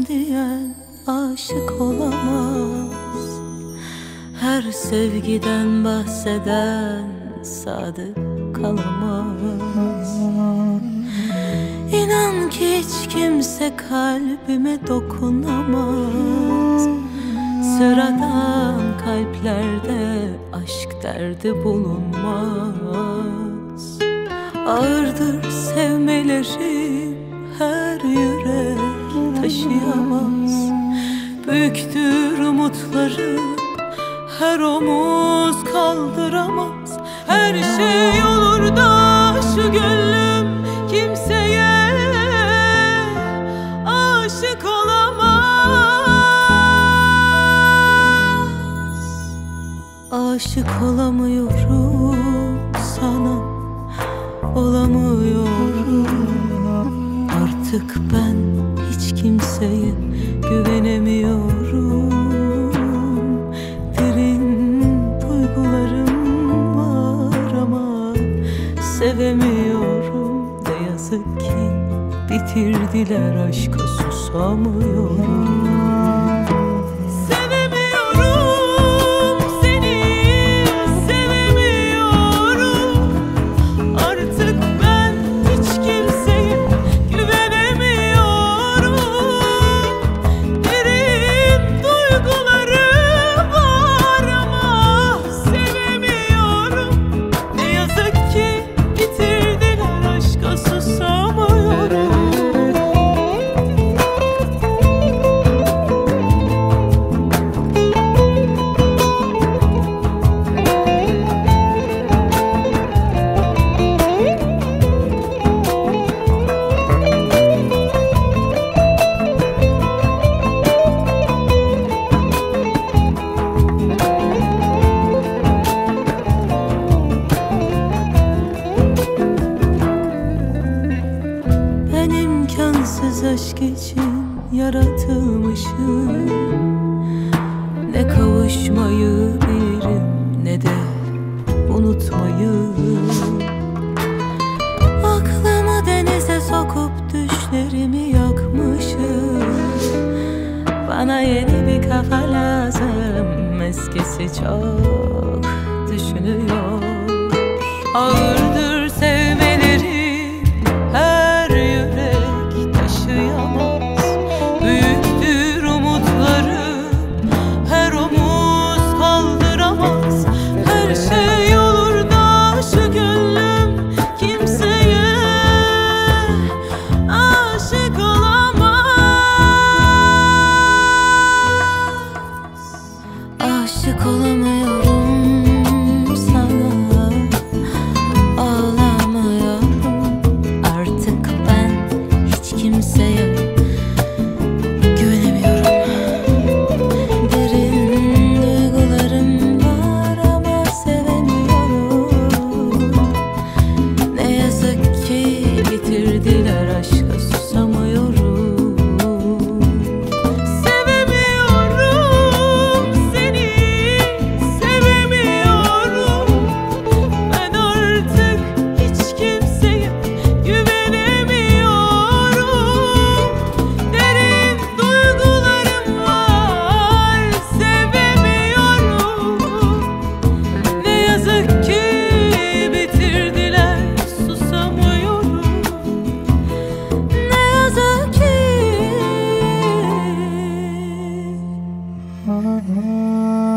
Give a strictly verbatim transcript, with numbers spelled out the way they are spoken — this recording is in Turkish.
diyen aşık olamaz. Her sevgiden bahseden sadık kalamaz. İnan ki hiç kimse kalbime dokunamaz. Sıradan kalplerde aşk derdi bulunmaz. Ağırdır sevmelerim, her yürek taşıyamaz. Büyüktür umutlarım, her omuz kaldıramaz. Her şey olur da şu gönlüm kimseye aşık olamaz. Aşık olamıyorum sana, olamıyorum. Artık ben hiç kimseye güvenemiyorum. Derin duygularım var ama sevemiyorum. Ne yazık ki bitirdiler, aşka susamıyorum. Aşk için yaratılmışım. Ne kavuşmayı bilirim, ne de unutmayı. Aklımı denize sokup düşlerimi yakmışım. Bana yeni bir kafa lazım, eskisi çok düşünüyor. Ağırdır sevmelerim, her yürek taşıyamaz. Büyüktür umutlarım, her omuz kaldıramaz. Her şey olur da şu gönlüm kimseye aşık olamaz. Aşık olamıyorum sana, ağlamıyorum. Artık ben hiç kimseye güvenemiyorum. Derin duygularım var ama sevemiyorum. Ne yazık ki bitirdiler, aşka susamıyorum. Sevemiyorum seni, sevemiyorum. Ben artık hiç kimseye güvenemiyorum. Derin duygularım var, sevemiyorum. Ne yazık ki bitirdiler, susamıyorum. Ne yazık ki